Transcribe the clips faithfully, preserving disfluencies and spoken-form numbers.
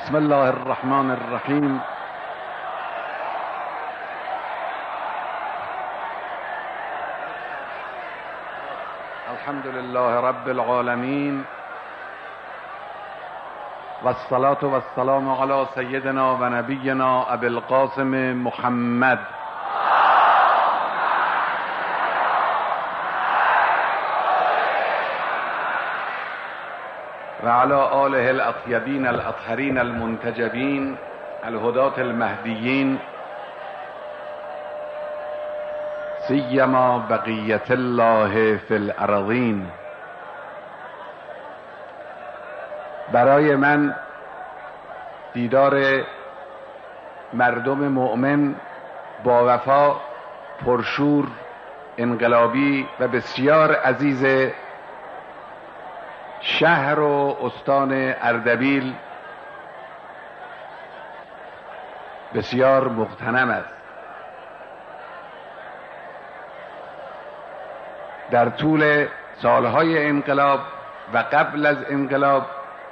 بسم الله الرحمن الرحیم. الحمد لله رب العالمین و الصلاة و السلام علی سیدنا و نبینا ابی القاسم محمد و علی آله الاطیبین الاطهرین المنتجبین الهداة المهدیین سیما بقیت الله فی الارضین. برای من دیدار مردم مؤمن با وفا، پرشور، انقلابی و بسیار عزیز شهر و استان اردبیل بسیار مغتنم است. در طول سالهای انقلاب و قبل از انقلاب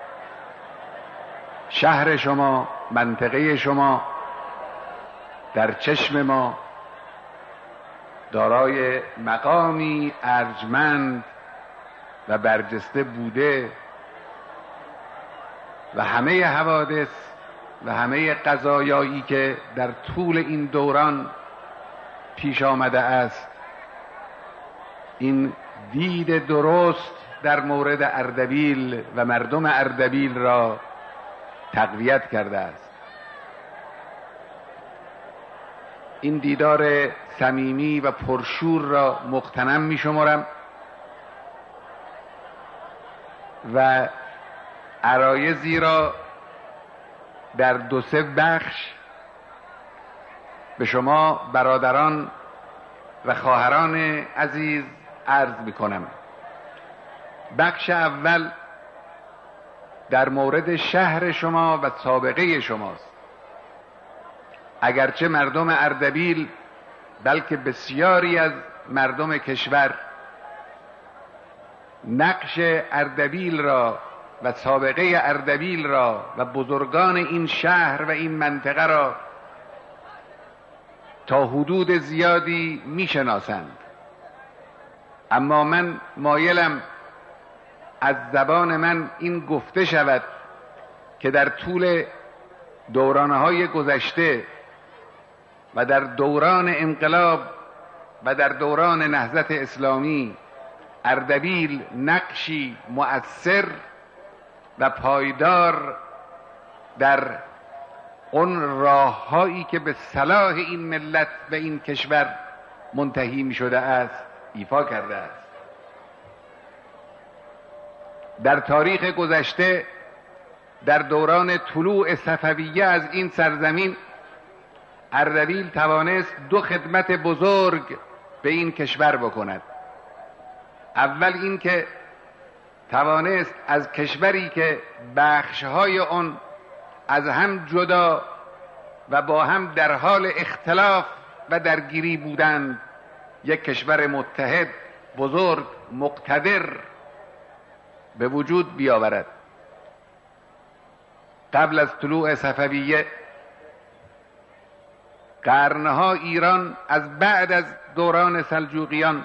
شهر شما، منطقه شما در چشم ما دارای مقامی ارجمند و برجسته بوده و همه حوادث و همه قضایایی که در طول این دوران پیش آمده است این دید درست در مورد اردبیل و مردم اردبیل را تقویت کرده است. این دیدار صمیمی و پرشور را مغتنم می شمارم و عرایضی را در دو سه بخش به شما برادران و خواهران عزیز عرض میکنم. بخش اول در مورد شهر شما و سابقه شماست. اگرچه مردم اردبیل بلکه بسیاری از مردم کشور نقش اردبیل را و سابقه اردبیل را و بزرگان این شهر و این منطقه را تا حدود زیادی میشناسند، اما من مایلم از زبان من این گفته شود که در طول دورانهای گذشته و در دوران انقلاب و در دوران نهضت اسلامی اردبیل نقشی مؤثر و پایدار در اون راههایی که به صلاح این ملت و این کشور منتهی می شده است ایفا کرده است. در تاریخ گذشته در دوران طلوع صفویه از این سرزمین اردبیل توانست دو خدمت بزرگ به این کشور بکند. اول این که توانست از کشوری که بخشهای آن از هم جدا و با هم در حال اختلاف و درگیری بودند یک کشور متحد، بزرگ، مقتدر به وجود بیاورد. قبل از طلوع صفویه قرنها ایران از بعد از دوران سلجوقیان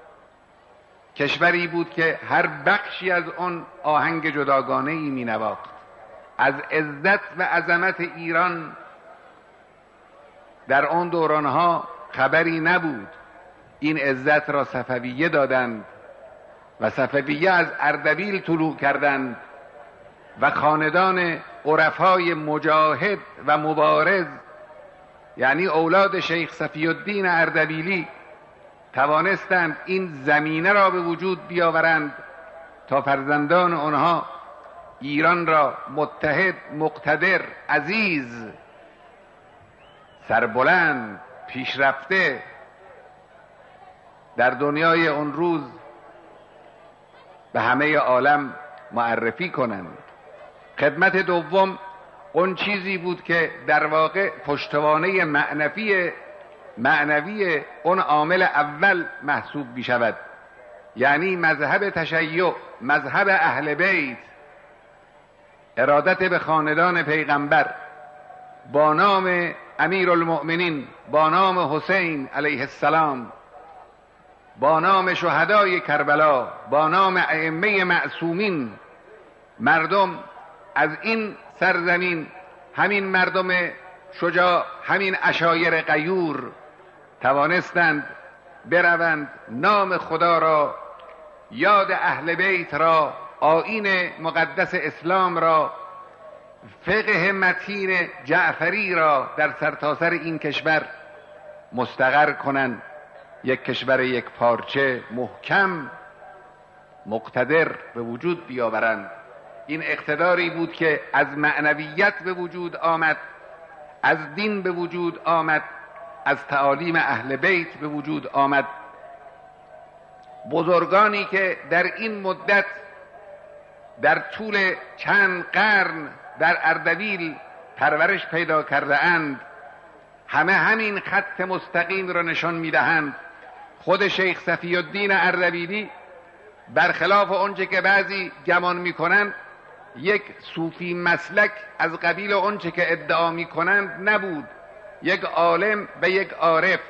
کشوری بود که هر بخشی از آن آهنگ جداگانه ای می نواخت. از عزت و عظمت ایران در آن دورانها خبری نبود. این عزت را صفویه دادند و صفویه از اردبیل طلوع کردند و خاندان عرفای مجاهد و مبارز یعنی اولاد شیخ صفی الدین اردبیلی توانستند این زمینه را به وجود بیاورند تا فرزندان آنها ایران را متحد، مقتدر، عزیز، سربلند، پیشرفته در دنیای اون روز به همه عالم معرفی کنند. خدمت دوم اون چیزی بود که در واقع پشتوانه معنوی معنوی اون عامل اول محسوب می شود، یعنی مذهب تشیع، مذهب اهل بیت، ارادت به خاندان پیغمبر با نام امیرالمؤمنین، با نام حسین علیه السلام، با نام شهدای کربلا، با نام ائمه معصومین، مردم از این سرزمین، همین مردم شجاع، همین عشایر غیور توانستند بروند نام خدا را، یاد اهل بیت را، آیین مقدس اسلام را، فقه متین جعفری را در سرتاسر این کشور مستقر کنند، یک کشور یک پارچه محکم مقتدر به وجود بیاورند. این اقتداری بود که از معنویت به وجود آمد، از دین به وجود آمد، از تعالیم اهل بیت به وجود آمد. بزرگانی که در این مدت در طول چند قرن در اردبیل پرورش پیدا کرده اند، همه همین خط مستقیم را نشان میدهند. خود شیخ صفی الدین اردبیلی برخلاف آنچه که بعضی گمان میکنند یک صوفی مسلک از قبیل آنچه که ادعا میکنند نبود. یک عالم و یک عارف،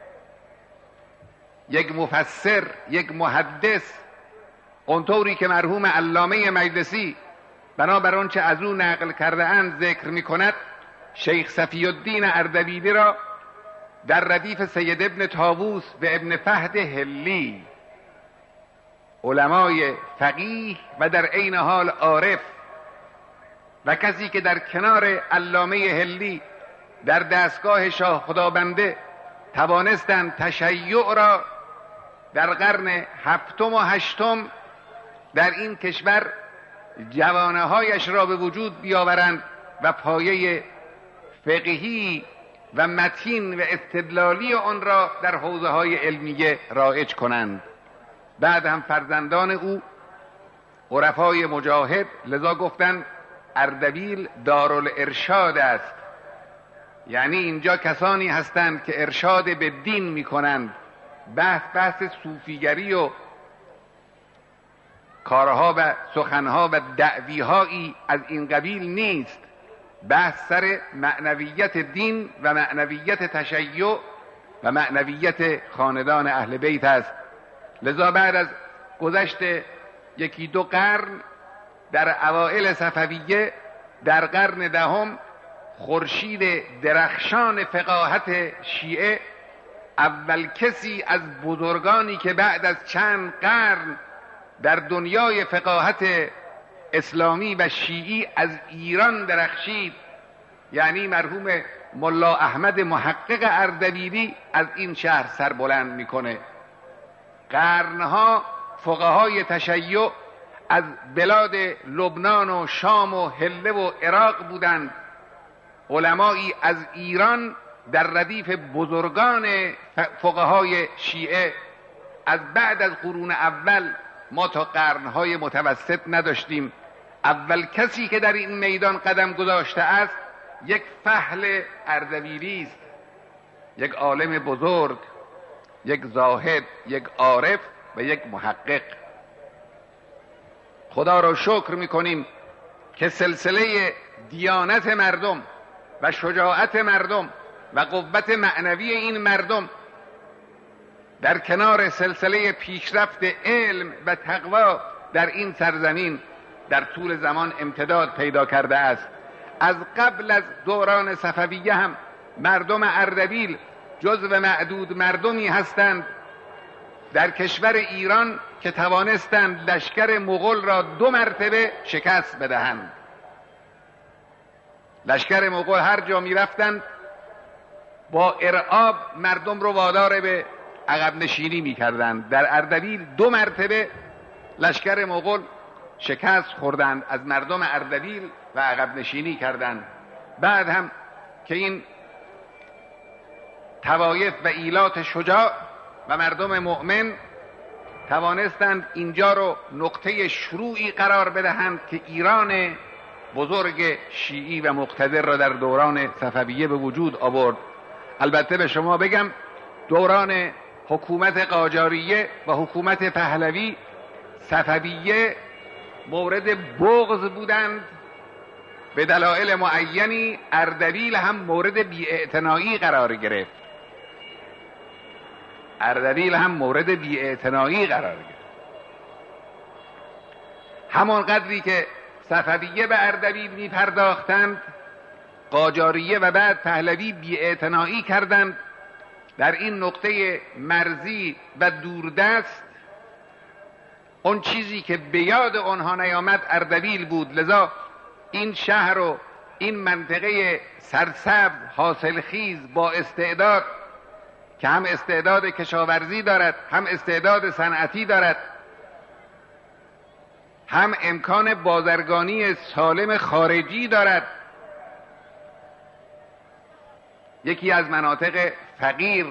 یک مفسر، یک محدث، اونطوری که مرحوم علامه مجلسی بنابر آنچه از او نقل کرده اند ذکر میکند، شیخ صفی الدین اردبیلی را در ردیف سید ابن طاووس و ابن فهد هلی، علمای فقیه و در عین حال عارف و کسی که در کنار علامه هلی در دستگاه شاه خدابنده توانستند تشیع را در قرن هفتم و هشتم در این کشور جوانه هایش را به وجود بیاورند و پایه فقهی و متین و استدلالی آن را در حوزه های علمیه رایج کنند. بعد هم فرزندان او عرفای مجاهد، لذا گفتند اردبیل دارالارشاد است، یعنی اینجا کسانی هستند که ارشاد به دین میکنند. بحث بحث صوفیگری و کارها و سخنها و دعویهایی از این قبیل نیست. بحث سر معنویت دین و معنویت تشیع و معنویت خاندان اهل بیت است. لذا بعد از گذشت یکی دو قرن در اوائل صفویه، در قرن دهم، خورشید درخشان فقاهت شیعه، اول کسی از بزرگانی که بعد از چند قرن در دنیای فقاهت اسلامی و شیعی از ایران درخشید، یعنی مرحوم ملا احمد محقق اردبیلی از این شهر سربلند میکنه. قرنها فقهای تشیع از بلاد لبنان و شام و حله و عراق بودند. علمایی از ایران در ردیف بزرگان فقهای شیعه از بعد از قرون اول ما تا قرنهای متوسط نداشتیم. اول کسی که در این میدان قدم گذاشته است یک فحل اردبیلی است، یک عالم بزرگ، یک زاهد، یک عارف و یک محقق. خدا را شکر میکنیم که سلسله دیانت مردم و شجاعت مردم و قوت معنوی این مردم در کنار سلسله پیشرفت علم و تقوا در این سرزمین در طول زمان امتداد پیدا کرده است. از قبل از دوران صفویه هم مردم اردبیل جزو معدود مردمی هستند در کشور ایران که توانستند لشکر مغول را دو مرتبه شکست بدهند. لشکر مغول هر جا می رفتند با ارعاب مردم رو وادار به عقب نشینی می کردند. در اردبیل دو مرتبه لشکر مغول شکست خوردند از مردم اردبیل و عقب نشینی کردند. بعد هم که این طوایف و ایلات شجاع و مردم مؤمن توانستند اینجا رو نقطه شروعی قرار بدهند که ایران بزرگ شیعی و مقتدر را در دوران صفویه به وجود آورد. البته به شما بگم دوران حکومت قاجاریه و حکومت پهلوی، صفویه مورد بغض بودند به دلایل معینی اردبیل هم مورد بی‌اعتنایی قرار گرفت. اردبیل هم مورد بی‌اعتنایی قرار گرفت. همان قدری که صفویه به اردبیل می پرداختند، قاجاریه و بعد پهلوی بی‌اعتنایی کردند در این نقطه مرزی و دوردست. اون چیزی که به یاد آنها نیامد اردبیل بود، لذا این شهر و این منطقه سرسبز حاصلخیز با استعداد که هم استعداد کشاورزی دارد، هم استعداد صنعتی دارد، هم امکان بازرگانی سالم خارجی دارد، یکی از مناطق فقیر،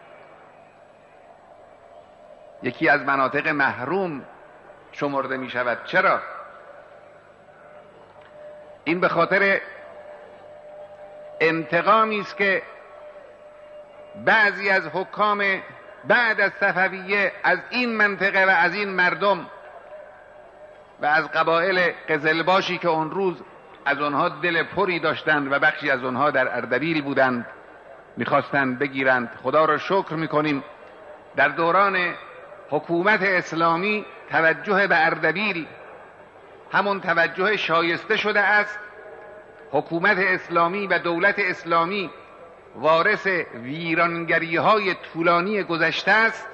یکی از مناطق محروم شمرده می شود. چرا؟ این به خاطر انتقامی است که بعضی از حکام بعد از صفویه از این منطقه و از این مردم و از قبایل قزلباشی که اون روز از آنها دل پری داشتند و بخشی از آنها در اردبیل بودند میخواستند بگیرند. خدا را شکر میکنیم در دوران حکومت اسلامی توجه به اردبیل همون توجه شایسته شده است. حکومت اسلامی و دولت اسلامی وارث ویرانگری های طولانی گذشته است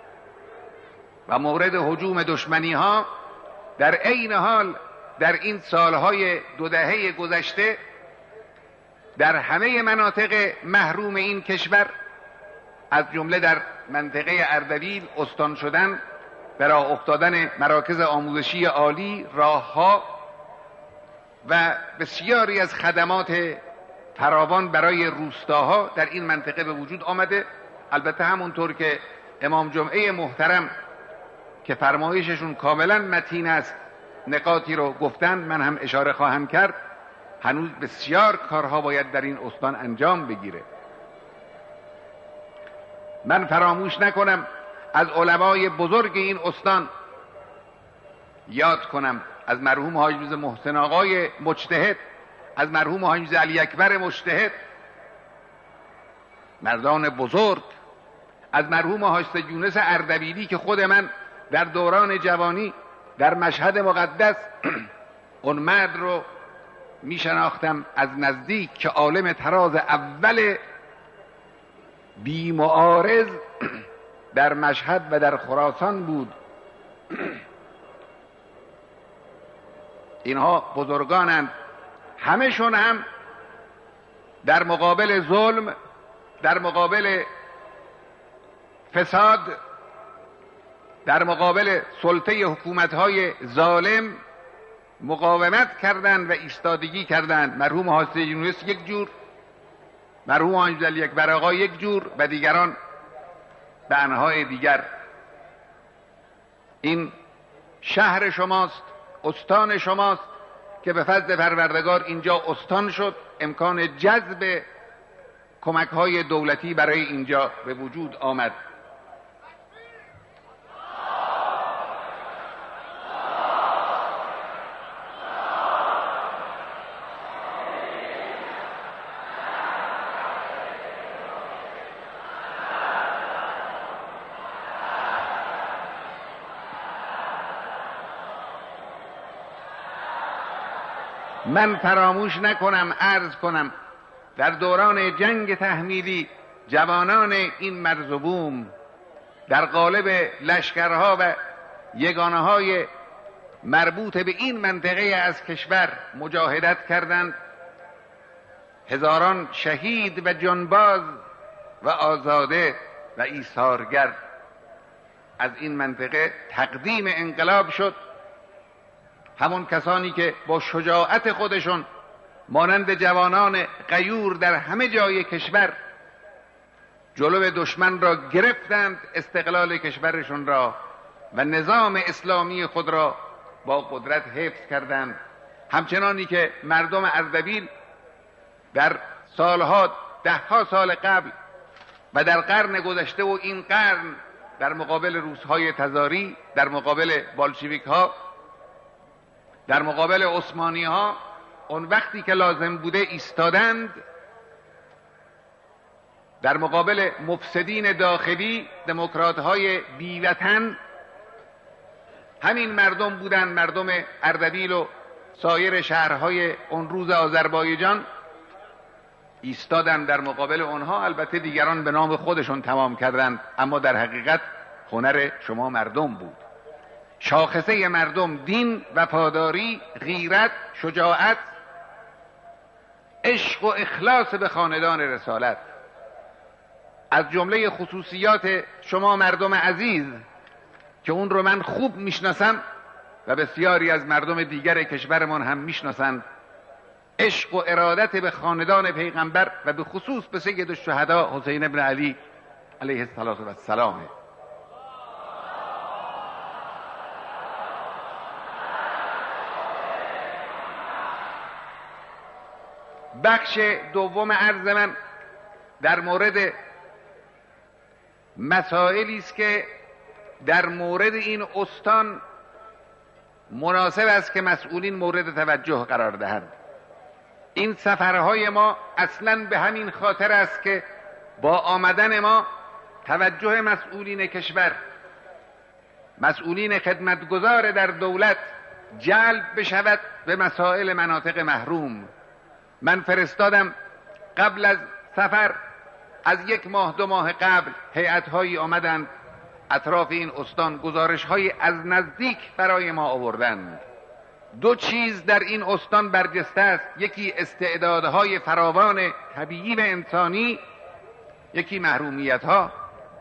و مورد هجوم دشمنی ها در عین حال در این سالهای دو دهه گذشته در همه مناطق محروم این کشور از جمله در منطقه اردبیل استان شدن، به راه افتادن مراکز آموزشی عالی، راهها و بسیاری از خدمات فراوان برای روستاها در این منطقه به وجود آمده. البته همونطور که امام جمعه محترم که فرمایششون کاملا متین است نکاتی رو گفتن، من هم اشاره خواهم کرد. هنوز بسیار کارها باید در این استان انجام بگیره. من فراموش نکنم از علمای بزرگ این استان یاد کنم، از مرحوم حاج میرزا محسن آقای مجتهد، از مرحوم حاج میرزا علی اکبر مجتهد، مردان بزرگ، از مرحوم حاج سید یونس اردبیلی که خود من در دوران جوانی در مشهد مقدس اون مرد رو می شناختم از نزدیک که عالم تراز اول بی معارض در مشهد و در خراسان بود. اینها بزرگانند، همشون هم در مقابل ظلم، در مقابل فساد، در مقابل سلطه حکومت‌های ظالم مقاومت کردند و ایستادگی کردند. مرحوم حاج سید یونس یک جور، مرحوم حاج علی اکبر آقا یک جور و دیگران به انواع دیگر. این شهر شماست، استان شماست که به فضل پروردگار اینجا استان شد، امکان جذب کمک‌های دولتی برای اینجا به وجود آمد. من فراموش نکنم عرض کنم در دوران جنگ تحمیلی جوانان این مرز و بوم در قالب لشکرها و یگانه های مربوط به این منطقه از کشور مجاهدت کردند. هزاران شهید و جانباز و آزاده و ایثارگر از این منطقه تقدیم انقلاب شد. همون کسانی که با شجاعت خودشون مانند جوانان غیور در همه جای کشور جلو دشمن را گرفتند، استقلال کشورشون را و نظام اسلامی خود را با قدرت حفظ کردند. همچنانی که مردم اردبیل در سالها دهها سال قبل و در قرن گذشته و این قرن در مقابل روس‌های تزاری، در مقابل بالشویک‌ها، در مقابل عثمانی‌ها اون وقتی که لازم بوده ایستادند در مقابل مفسدین داخلی، دموکرات‌های بیوطن. همین مردم بودند، مردم اردبیل و سایر شهرهای اون روز آذربایجان ایستادند در مقابل اونها. البته دیگران به نام خودشون تمام کردند، اما در حقیقت هنر شما مردم بود. شاخصه مردم دین، وفاداری، غیرت، شجاعت، عشق و اخلاص به خاندان رسالت. از جمله خصوصیات شما مردم عزیز که اون رو من خوب میشناسم و بسیاری از مردم دیگر کشورمان هم میشناسند، عشق و ارادت به خاندان پیغمبر و به خصوص به سید الشهدا حسین ابن علی علیه السلام. بخش دوم عرض من در مورد مسائلی است که در مورد این استان مناسب است که مسئولین مورد توجه قرار دهند. این سفرهای ما اصلاً به همین خاطر است که با آمدن ما توجه مسئولین کشور، مسئولین خدمتگزار در دولت جلب بشود به مسائل مناطق محروم. من فرستادم قبل از سفر، از یک ماه دو ماه قبل هیئت‌هایی آمدند اطراف این استان، گزارش‌های از نزدیک برای ما آوردند. دو چیز در این استان برجسته است، یکی استعدادهای فراوان طبیعی و انسانی، یکی محرومیت‌ها.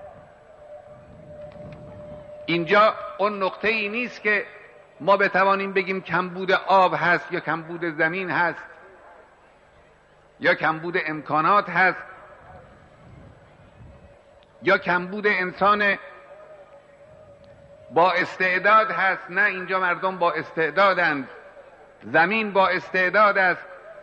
اینجا اون نقطه ای نیست که ما بتوانیم بگیم کمبود آب هست یا کمبود زمین هست یا کمبود امکانات هست یا کمبود انسان با استعداد هست. نه، اینجا مردم با استعدادند، زمین با استعداد است،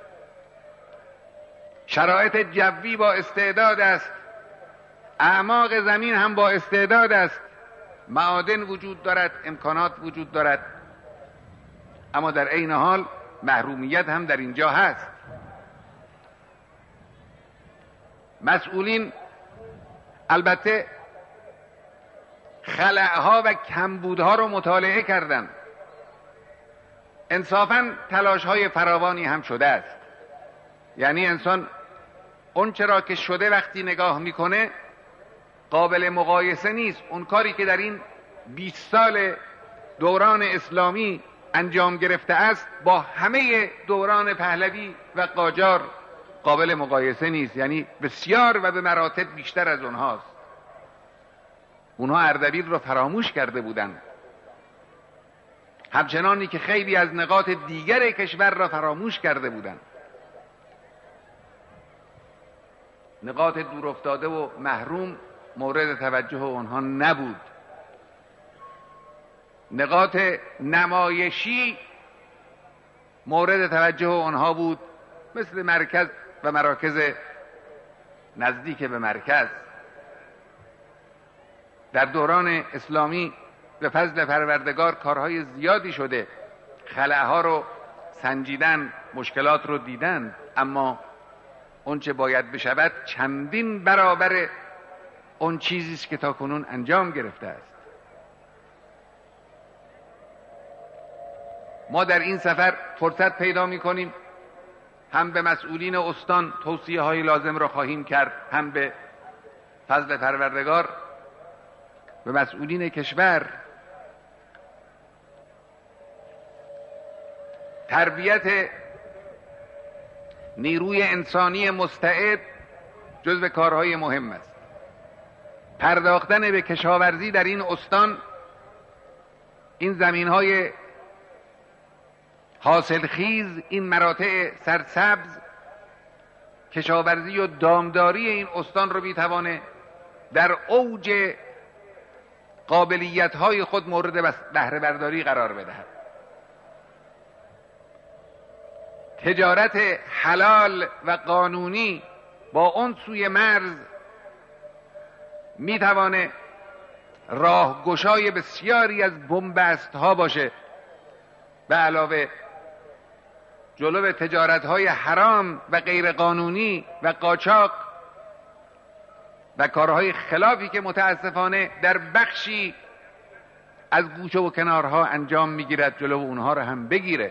شرایط جوی با استعداد است، اعماق زمین هم با استعداد است، معادن وجود دارد، امکانات وجود دارد، اما در عین حال محرومیت هم در اینجا هست. مسئولین البته خلأها و کمبودها رو مطالعه کردند. انصافاً تلاش‌های فراوانی هم شده است. یعنی انسان اون چرا که شده وقتی نگاه میکنه قابل مقایسه نیست. اون کاری که در این بیست سال دوران اسلامی انجام گرفته است با همه دوران پهلوی و قاجار قابل مقایسه نیست، یعنی بسیار و به مراتب بیشتر از اونهاست. اونها اردبیل رو فراموش کرده بودند، همچنانی که خیلی از نقاط دیگر کشور را فراموش کرده بودند. نقاط دور افتاده و محروم مورد توجه اونها نبود. نقاط نمایشی مورد توجه اونها بود، مثل مرکز و مراکز نزدیک به مرکز. در دوران اسلامی به فضل پروردگار کارهای زیادی شده، خلأها رو سنجیدن، مشکلات رو دیدن، اما اون چه باید بشود چندین برابر اون چیزی است که تاکنون انجام گرفته است. ما در این سفر فرصت پیدا می‌کنیم هم به مسئولین استان توصیه های لازم را خواهیم کرد، هم به فضل پروردگار به مسئولین کشور. تربیت نیروی انسانی مستعد جزو کارهای مهم است. پرداختن به کشاورزی در این استان، این زمینهای حاصلخیز، این مراتع سرسبز، کشاورزی و دامداری این استان رو میتوانه در اوج قابلیت‌های خود مورد بهره برداری قرار بدهد. تجارت حلال و قانونی با اون سوی مرز میتوانه راهگشای بسیاری از بنبست ها باشه، به علاوه جلو تجارت‌های حرام و غیرقانونی و قاچاق و کارهای خلافی که متاسفانه در بخشی از گوشه و کنارها انجام میگیرد جلو اونها رو هم بگیره.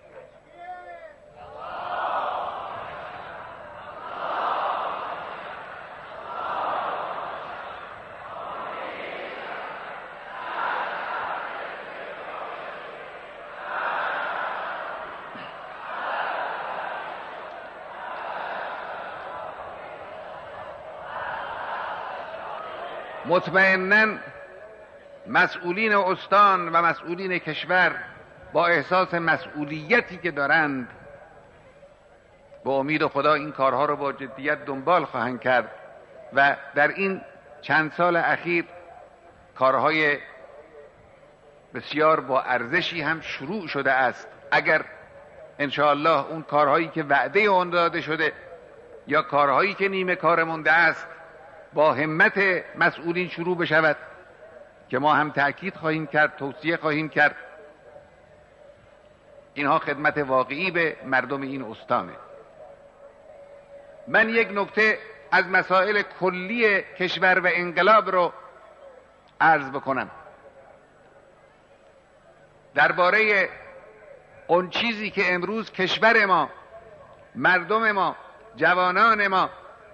مطمئناً مسئولین استان و مسئولین کشور با احساس مسئولیتی که دارند با امید خدا این کارها رو با جدیت دنبال خواهند کرد و در این چند سال اخیر کارهای بسیار با ارزشی هم شروع شده است. اگر انشاءالله اون کارهایی که وعده اون داده شده یا کارهایی که نیمه کار مونده است با همت مسئولین شروع بشود که ما هم تأکید خواهیم کرد، توصیه خواهیم کرد، اینها خدمت واقعی به مردم این استانه. من یک نکته از مسائل کلی کشور و انقلاب رو عرض بکنم درباره اون چیزی که امروز کشور ما، مردم ما، جوانان ما،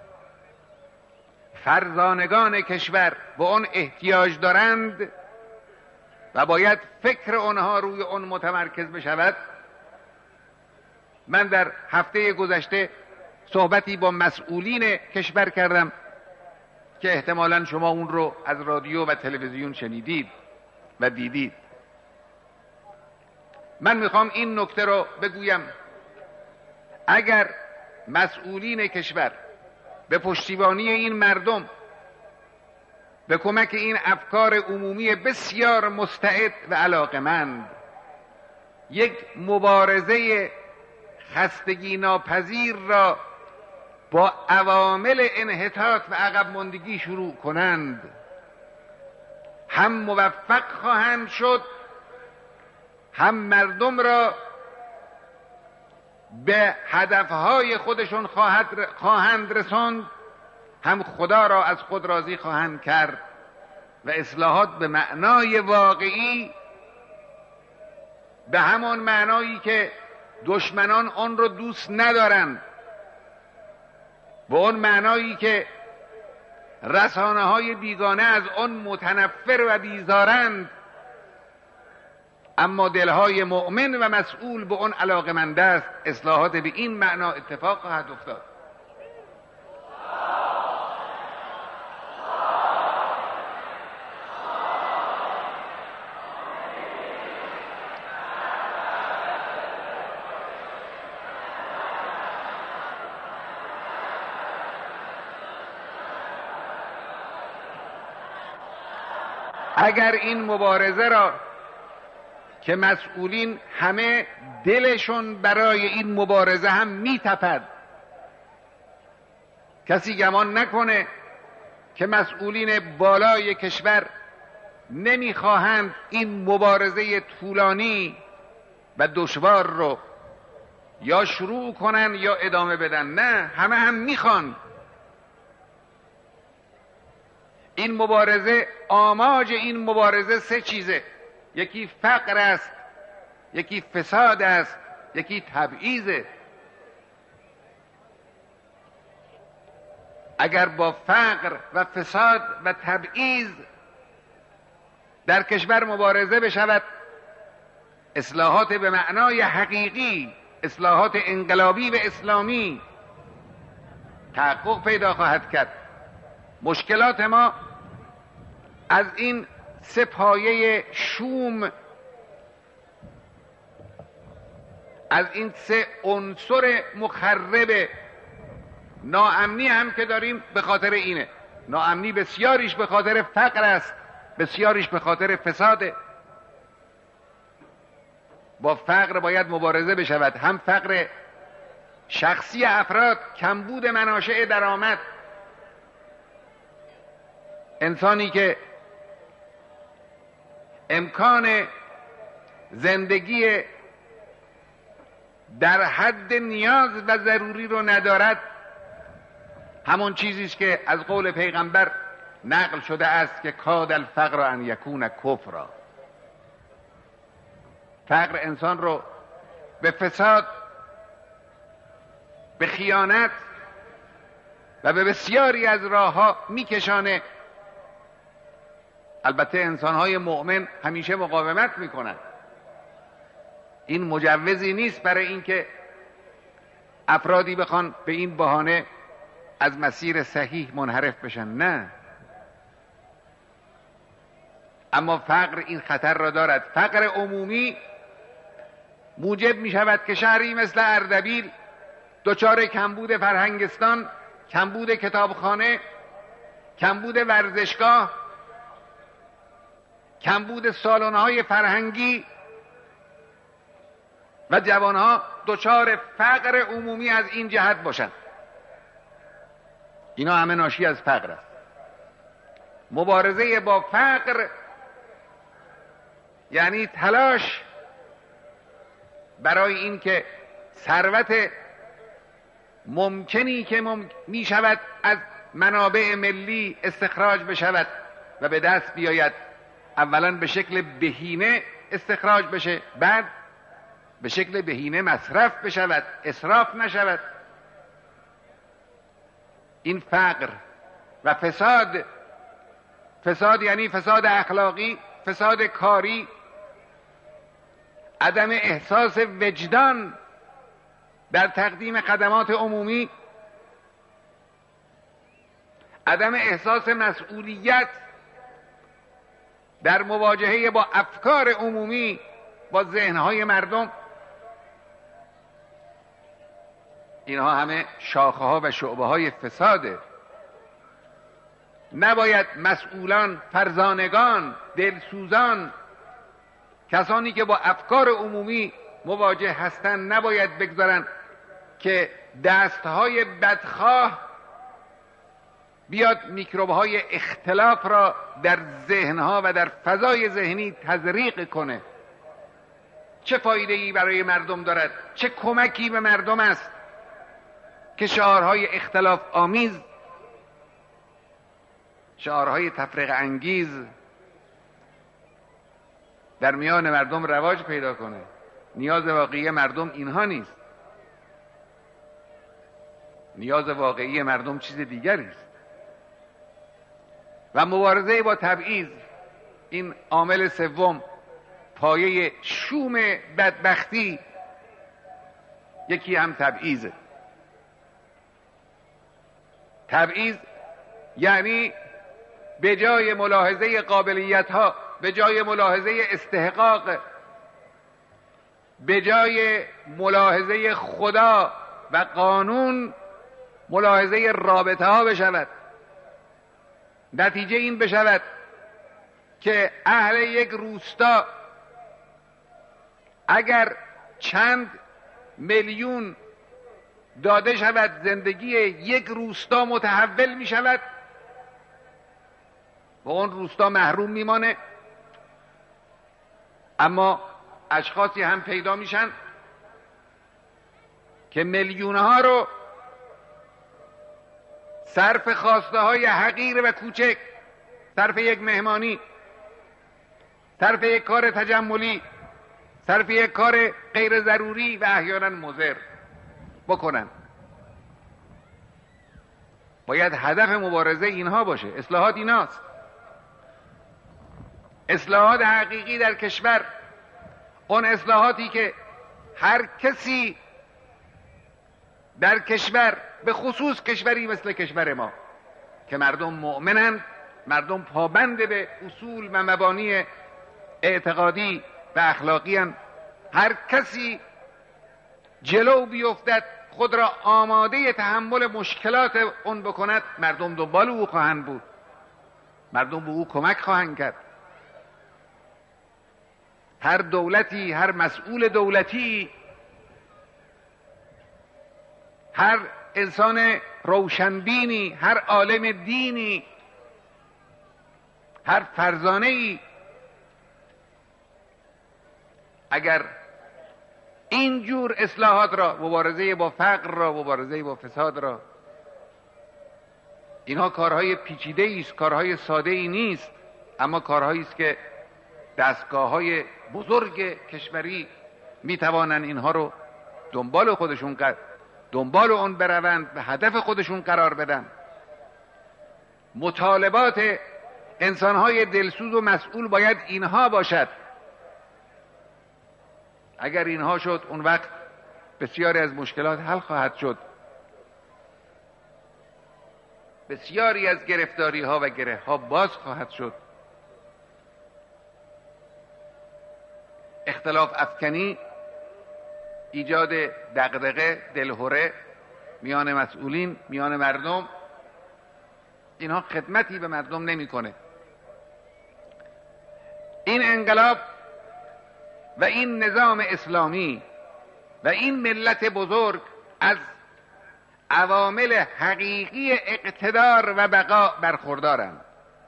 فرزانگان کشور به اون احتیاج دارند و باید فکر اونها روی اون متمرکز بشود. من در هفته گذشته صحبتی با مسئولین کشور کردم که احتمالاً شما اون رو از رادیو و تلویزیون شنیدید و دیدید. من میخوام این نکته رو بگویم: اگر مسئولین کشور به پشتیبانی این مردم، به کمک این افکار عمومی بسیار مستعد و علاقمند، یک مبارزه خستگی ناپذیر را با عوامل انحطاط و عقب ماندگی شروع کنند، هم موفق خواهند شد، هم مردم را به هدفهای خودشون خواهند رساند، هم خدا را از خود راضی خواهند کرد و اصلاحات به معنای واقعی، به همان معنایی که دشمنان آن رو دوست ندارند، به اون معنایی که رسانه های بیگانه از آن متنفر و بیزارند، اما دلهای مؤمن و مسئول به اون علاقمند است، اصلاحات به این معنا اتفاق خواهد افتاد. اگر این مبارزه را که مسئولین همه دلشون برای این مبارزه هم میتپد، کسی گمان نکنه که مسئولین بالای کشور نمیخواهند این مبارزه طولانی و دشوار رو یا شروع کنن یا ادامه بدن. نه، همه هم میخوان. این مبارزه، آماج این مبارزه سه چیزه: یکی فقر است، یکی فساد است، یکی تبعیضه. اگر با فقر و فساد و تبعیض در کشور مبارزه بشود، اصلاحات به معنای حقیقی، اصلاحات انقلابی و اسلامی تحقق پیدا خواهد کرد. مشکلات ما از این سه پایه شوم، از این سه عنصر مخرب، ناامنی هم که داریم به خاطر اینه. ناامنی بسیاریش به خاطر فقر است، بسیاریش به خاطر فساده. با فقر باید مبارزه بشود، هم فقر شخصی افراد، کمبود مناشأ درآمد. انسانی که امکان زندگی در حد نیاز و ضروری رو ندارد، همون چیزی است که از قول پیغمبر نقل شده است که کاد الفقر ان یکون کفرا. فقر انسان رو به فساد، به خیانت و به بسیاری از راهها میکشانه. البته انسانهای مؤمن همیشه مقاومت میکنند. این مجوزی نیست برای اینکه افرادی بخوان به این بهانه از مسیر صحیح منحرف بشن، نه. اما فقر این خطر را دارد. فقر عمومی موجب می شود که شهری مثل اردبیل دچار کمبود فرهنگستان، کمبود کتابخانه، کمبود ورزشگاه، کمبود سالن‌های فرهنگی و جوانها دچار فقر عمومی از این جهت باشند. اینا همه ناشی از فقر است. مبارزه با فقر یعنی تلاش برای این که ثروت ممکنی که ممکن می شود از منابع ملی استخراج بشود و به دست بیاید، اولا به شکل بهینه استخراج بشه، بعد به شکل بهینه مصرف بشود، اسراف نشود. این فقر و فساد، فساد یعنی فساد اخلاقی، فساد کاری، عدم احساس وجدان در تقدیم خدمات عمومی، عدم احساس مسئولیت در مواجهه با افکار عمومی، با ذهنهای مردم. اینها همه شاخه ها و شعبه های فساده. نباید مسئولان، فرزانگان، دلسوزان، کسانی که با افکار عمومی مواجه هستند، نباید بگذارند که دستهای بدخواه بیاد میکروبهای اختلاف را در ذهنها و در فضای ذهنی تزریق کنه. چه فایده‌ای برای مردم دارد؟ چه کمکی به مردم است که شعارهای اختلاف آمیز، شعارهای تفرقه انگیز در میان مردم رواج پیدا کنه؟ نیاز واقعی مردم اینها نیست. نیاز واقعی مردم چیز دیگری است. و مبارزه با تبعیض، این عامل سوم، پایه شوم بدبختی، یکی هم تبعیضه. تبعیض یعنی به جای ملاحظه قابلیت ها، به جای ملاحظه استحقاق، به جای ملاحظه خدا و قانون، ملاحظه رابطه ها بشود. نتیجه این بشود که اهل یک روستا اگر چند میلیون داده شود، زندگی یک روستا متحول می شود و اون روستا محروم میمانه. اما اشخاصی هم پیدا میشن که میلیونها رو صرف خواسته های حقیر و کوچک، صرف یک مهمانی، صرف یک کار تجملی، صرف یک کار غیر ضروری و احیانا مضر بکنن. باید هدف مبارزه اینها باشه. اصلاحات ایناست. اصلاحات حقیقی در کشور، اون اصلاحاتی که هر کسی در کشور، به خصوص کشوری مثل کشور ما که مردم مؤمنند، مردم پابند به اصول و مبانی اعتقادی و اخلاقی هستند، هر کسی جلو بیفتد، خود را آماده تحمل مشکلات اون بکند، مردم دنبال او خواهند بود، مردم به او کمک خواهند کرد. هر دولتی، هر مسئول دولتی، هر انسان روشنبینی، هر عالم دینی، هر فرزانه‌ای اگر این جور اصلاحات را، مبارزه با فقر را، مبارزه با فساد را، اینها کارهای پیچیده است، کارهای ساده ای نیست، اما کارهایی است که دستگاه‌های بزرگ کشوری میتوانند اینها رو دنبال خودشون دنبال اون بروند، به هدف خودشون قرار بدن. مطالبات انسانهای دلسوز و مسئول باید اینها باشد. اگر اینها شد، اون وقت بسیاری از مشکلات حل خواهد شد. بسیاری از گرفتاری ها و گره ها باز خواهد شد. اختلاف افکنی، ایجاد دغدغه، دلهره میان مسئولین، میان مردم، اینها خدمتی به مردم نمیکنه. این انقلاب و این نظام اسلامی و این ملت بزرگ از عوامل حقیقی اقتدار و بقا برخوردارند.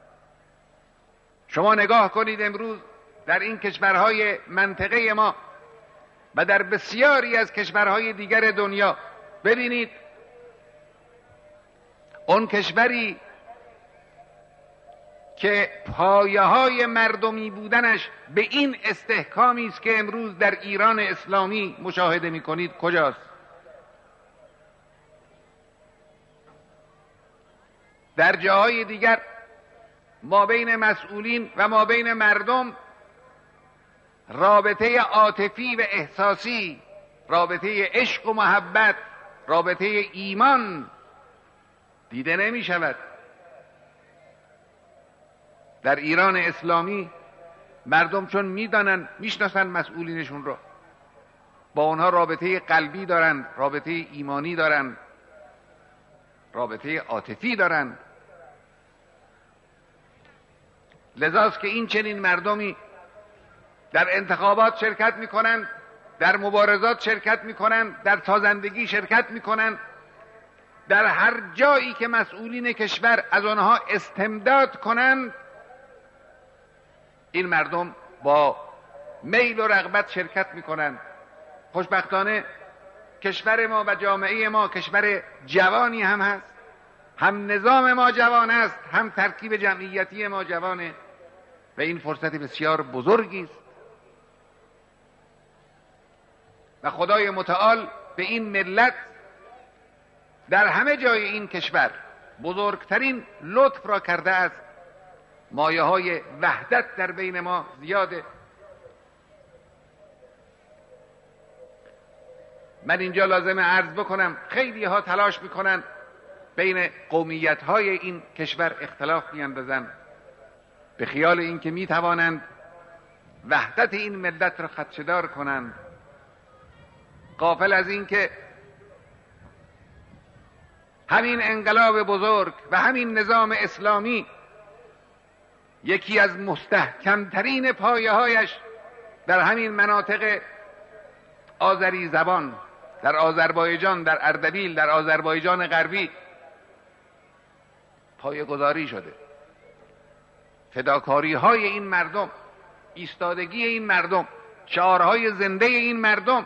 شما نگاه کنید امروز در این کشورهای منطقه ما و در بسیاری از کشورهای دیگر دنیا، ببینید اون کشوری که پایه های مردمی بودنش به این استحکامی است که امروز در ایران اسلامی مشاهده می کنید کجاست؟ در جاهای دیگر ما بین مسئولین و ما بین مردم رابطه عاطفی و احساسی، رابطه عشق و محبت، رابطه ایمان دیده نمی شود. در ایران اسلامی مردم چون میدانن، میشناسن مسئولینشون رو، با اونها رابطه قلبی دارن، رابطه ایمانی دارن، رابطه عاطفی دارن. لذاست که این چنین مردمی در انتخابات شرکت میکنن، در مبارزات شرکت میکنن، در سازندگی شرکت میکنن. در هر جایی که مسئولین کشور از آنها استمداد کنند، این مردم با میل و رغبت شرکت میکنند. خوشبختانه کشور ما و جامعه ما کشور جوانی هم هست، هم نظام ما جوان است، هم ترکیب جمعیتی ما جوانه و این فرصت بسیار بزرگی است و خدای متعال به این ملت در همه جای این کشور بزرگترین لطف را کرده است. مایه های وحدت در بین ما زیاده. من اینجا لازمه عرض بکنم خیلی ها تلاش میکنن بین قومیت های این کشور اختلاف بیاندازن به خیال اینکه میتوانند وحدت این ملت را خدشه‌دار کنند، غافل از اینکه همین انقلاب بزرگ و همین نظام اسلامی یکی از مستحکمترین پایه هایش در همین مناطق آذری زبان، در آذربایجان، در اردبیل، در آذربایجان غربی پایه گذاری شده. فداکاری های این مردم، ایستادگی این مردم، شعارهای زنده این مردم،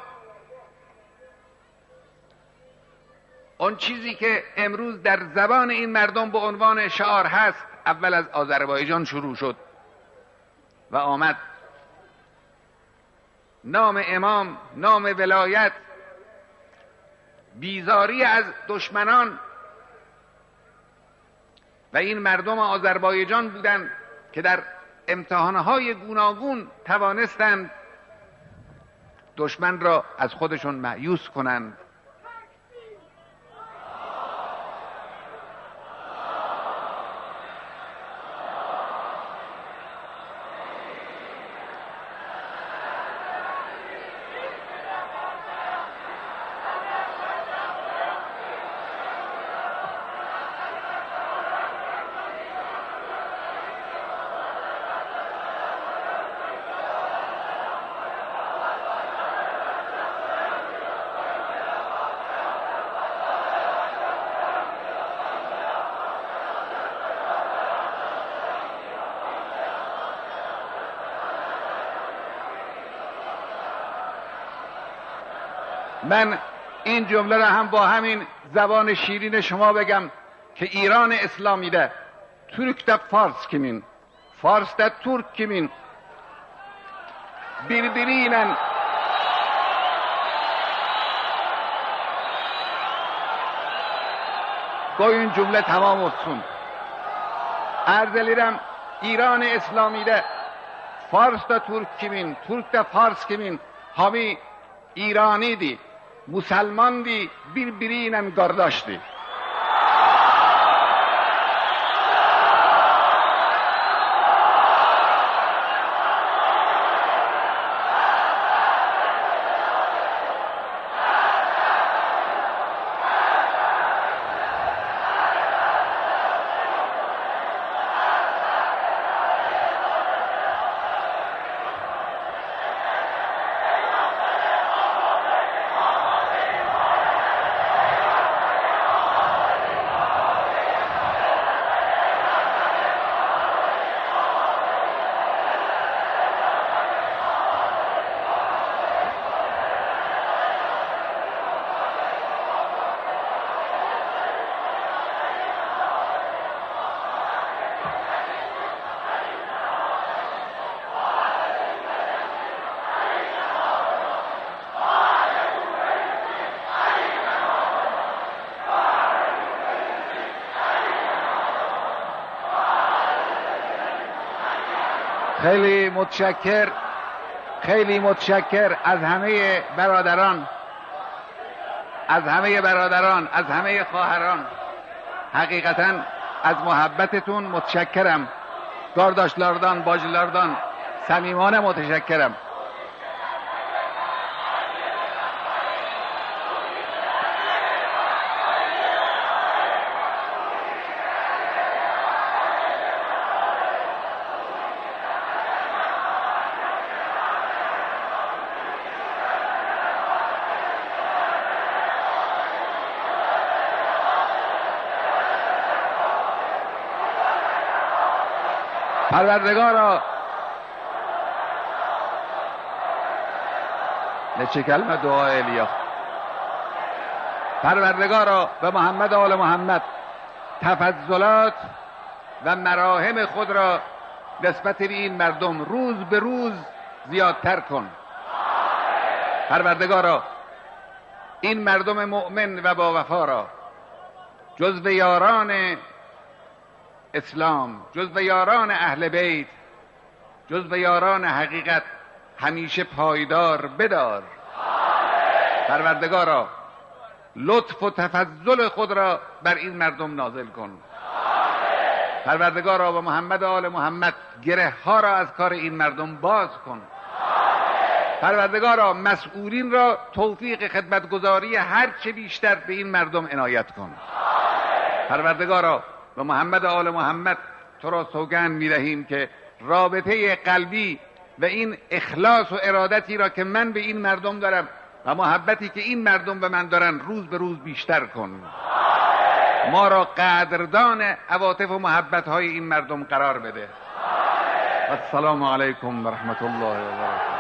اون چیزی که امروز در زبان این مردم به عنوان شعار هست، اول از آذربایجان شروع شد و آمد. نام امام، نام ولایت، بیزاری از دشمنان و این مردم آذربایجان بودند که در امتحانهای گوناگون توانستند دشمن را از خودشون مأیوس کنند. من این جمله را هم با همین زبان شیرین شما بگم که ایران اسلامی ده ترک ده فارس کمین، فارس ده ترک کمین، birbiriyle koyun cümle tamam olsun. Arz ederim İran İslami'de Fars da Türk kimin, Türk de Fars kimin, hami İraniydi, Müslümandı, birbiriyle kardeşti. خیلی متشکر خیلی متشکر از همه برادران از همه برادران از همه خواهران، حقیقتا از محبتتون متشکرم. کارداشلاردان، باجلاردان صمیمانه متشکرم. پروردگارا نچه کلمه دعا الیا پروردگارا به محمد و آل محمد تفضلات و مراهم خود را نسبت به این مردم روز به روز زیادتر کن. پروردگارا این مردم مؤمن و با وفا را جزو یاران اسلام، جزو یاران اهل بیت، جزو یاران حقیقت همیشه پایدار بدار. پروردگارا لطف و تفضل خود را بر این مردم نازل کن. پروردگارا و محمد و آل محمد گره ها را از کار این مردم باز کن. پروردگارا مسئولین را توفیق خدمتگزاری هر چه بیشتر به این مردم عنایت کن. پروردگارا و محمد و آل محمد تو را سوگند می‌دهیم که رابطه قلبی و این اخلاص و ارادتی را که من به این مردم دارم و محبتی که این مردم به من دارن روز به روز بیشتر کن. ما را قدردان عواطف و محبت های این مردم قرار بده. السلام علیکم و رحمت الله و برکاته.